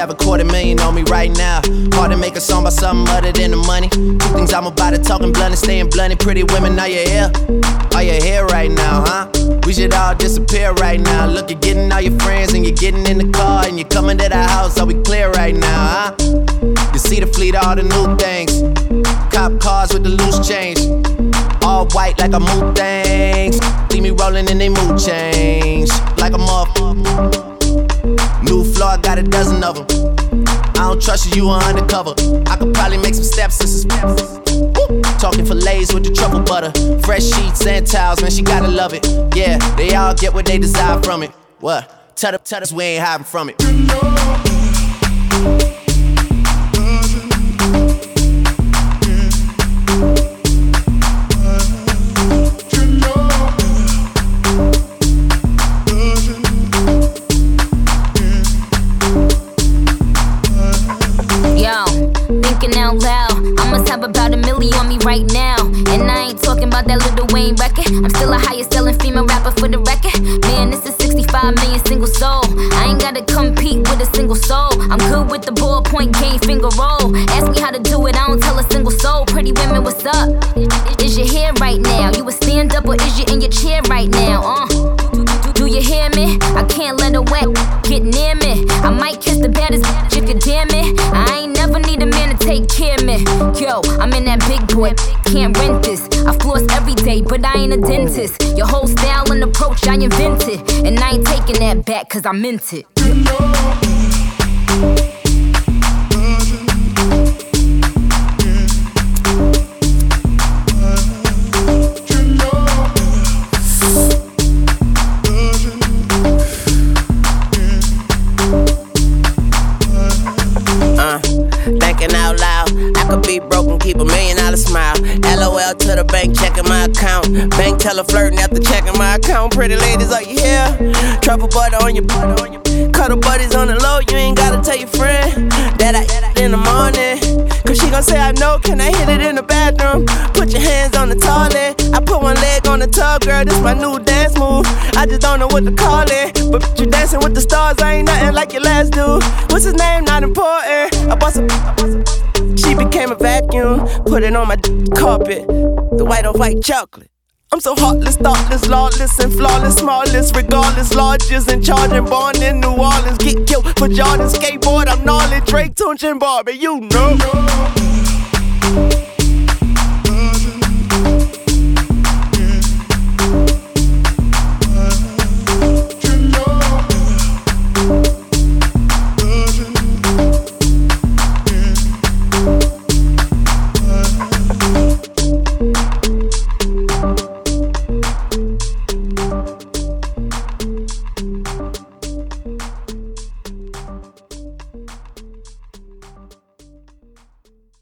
have $250,000 on me right now. Hard to make a song about something other than the money. Two things I'm about it, talking blunt and staying blunt. Pretty women, are you here? Are you here right now, huh? We should all disappear right now. Look, you're getting all your friends and you're getting in the car and you're coming to the house. Are we clear right now, huh? You see the fleet, all the new things. Cop cars with the loose change. All white like a mood things. See me rolling in they mood change. Like a motherfucker. New floor, I got a dozen of them. I don't trust you, you are undercover. I could probably make some steps and talking fillets with the truffle butter. Fresh sheets and towels, man, she gotta love it. Yeah, they all get what they desire from it. What? Tell us we ain't hiding from it. Out loud, I must have about $1 million on me right now. And I ain't talking about that Lil Wayne record. I'm still a highest selling female rapper for the record. Man, this is 65 million single soul. I ain't gotta compete with a single soul. I'm good with the ballpoint game, finger roll. Ask me how to do it, I don't tell a single soul. Pretty women, what's up? Is you here right now? You a stand up or is you in your chair right now? Do you hear me? I can't let a wet get near me. I might kiss the baddest bitch if you dare me. I ain't never need a man to take care of me. Yo, I'm in that big boy, can't rent this. I floss every day, but I ain't a dentist. Your whole style and approach I invented. And I ain't taking that back cause I meant it. Thinking out loud, I could be broken, keep $1 million smile. LOL to the bank, checking my account. Bank teller flirting after checking my account. Pretty ladies, are you here? Truffle butter on your cuddle buddies on the low. You ain't gotta tell your friend that I eat in the morning. Cause she gon' say I know, can I hit it in the bathroom? Put your hands on the toilet. I put one leg on the tub, girl, this my new dance move. I just don't know what to call it. But you dancing with the stars, I ain't nothing like your last dude. What's his name? Not important. I bought some. She became a vacuum, put it on my carpet. The white on white chocolate. I'm so heartless, thoughtless, lawless, and flawless, smallest, regardless, largest, and charging, born in New Orleans. Get killed for Jordan, skateboard, I'm gnarly, Drake, Tunch, and Barbie, you know.